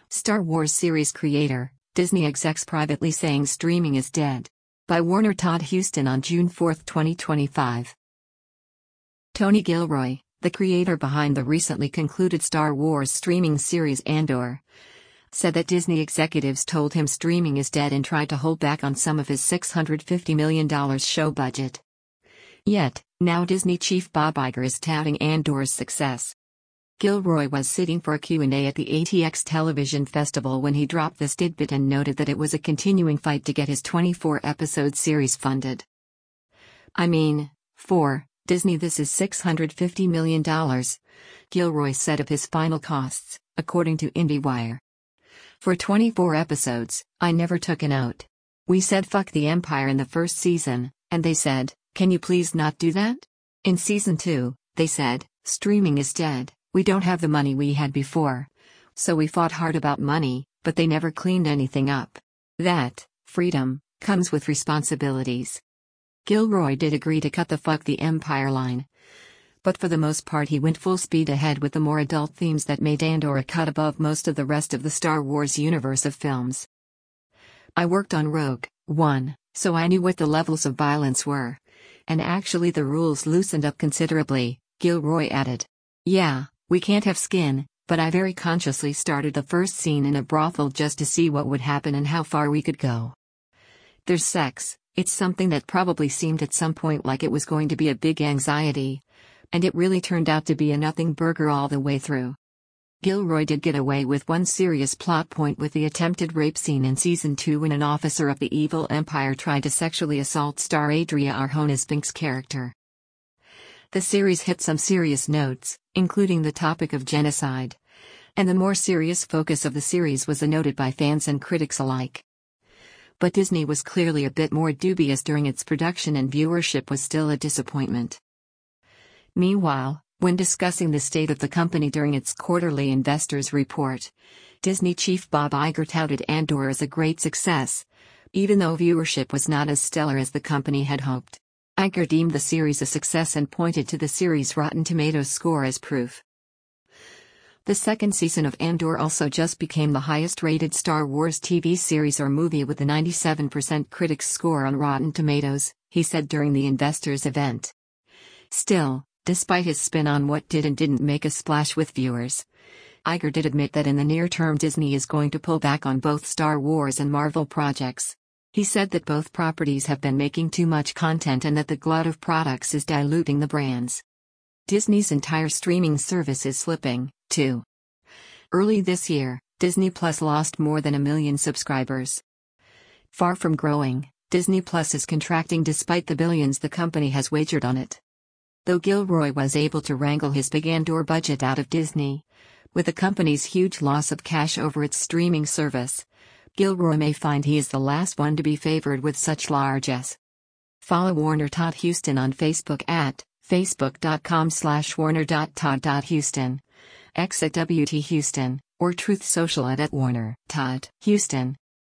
Star Wars series creator, Disney execs privately saying streaming is dead. By Warner Todd Huston on June 4, 2025. Tony Gilroy, the creator behind the recently concluded Star Wars streaming series Andor, said that Disney executives told him streaming is dead and tried to hold back on some of his $650 million show budget. Yet, now Disney chief Bob Iger is touting Andor's success. Gilroy was sitting for a Q&A at the ATX Television Festival when he dropped this tidbit and noted that it was a continuing fight to get his 24-episode series funded. For Disney this is $650 million, Gilroy said of his final costs, according to IndieWire. For 24 episodes, I never took a note. We said fuck the Empire in the first season, and they said, can you please not do that? In season 2, they said, streaming is dead. We don't have the money we had before. So we fought hard about money, but they never cleaned anything up. That, freedom, comes with responsibilities. Gilroy did agree to cut the fuck the Empire line. But for the most part he went full speed ahead with the more adult themes that made Andor a cut above most of the rest of the Star Wars universe of films. I worked on Rogue One, so I knew what the levels of violence were. And actually the rules loosened up considerably, Gilroy added. Yeah. We can't have skin, but I very consciously started the first scene in a brothel just to see what would happen and how far we could go. There's sex, it's something that probably seemed at some point like it was going to be a big anxiety. And it really turned out to be a nothing burger all the way through. Gilroy did get away with one serious plot point with the attempted rape scene in Season 2 when an officer of the evil Empire tried to sexually assault star Adria Arjona's Binks character. The series hit some serious notes, including the topic of genocide. And the more serious focus of the series was noted by fans and critics alike. But Disney was clearly a bit more dubious during its production and viewership was still a disappointment. Meanwhile, when discussing the state of the company during its quarterly investors report, Disney chief Bob Iger touted Andor as a great success, even though viewership was not as stellar as the company had hoped. Iger deemed the series a success and pointed to the series' Rotten Tomatoes score as proof. The second season of Andor also just became the highest-rated Star Wars TV series or movie with a 97% critics score on Rotten Tomatoes, he said during the investors event. Still, despite his spin on what did and didn't make a splash with viewers, Iger did admit that in the near term Disney is going to pull back on both Star Wars and Marvel projects. He said that both properties have been making too much content and that the glut of products is diluting the brands. Disney's entire streaming service is slipping, too. Early this year, Disney Plus lost more than 1 million subscribers. Far from growing, Disney Plus is contracting despite the billions the company has wagered on it. Though Gilroy was able to wrangle his big Andor budget out of Disney, with the company's huge loss of cash over its streaming service, Gilroy may find he is the last one to be favored with such largesse. Follow Warner Todd Huston on Facebook at facebook.com/warner.todd.huston, X at WT Huston, or Truth Social at @Warner Todd Huston.